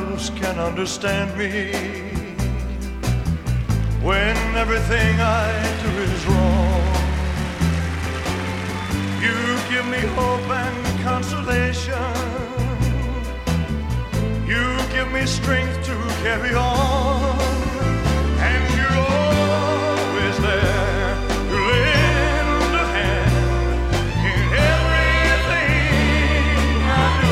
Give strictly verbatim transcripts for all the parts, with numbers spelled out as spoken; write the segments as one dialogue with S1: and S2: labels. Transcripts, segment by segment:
S1: else can understand me when everything I do is wrong. You give me hope and consolation. You give me strength to carry on. And you're always there to lend a hand in everything I do.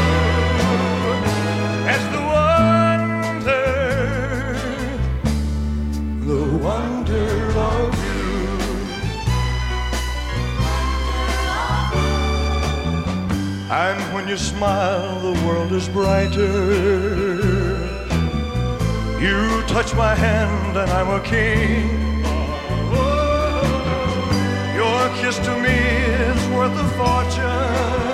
S1: As the wonder, the wonder of you. And when you smile, the world is brighter. You touch my hand and I'm a king. Your kiss to me is worth a fortune.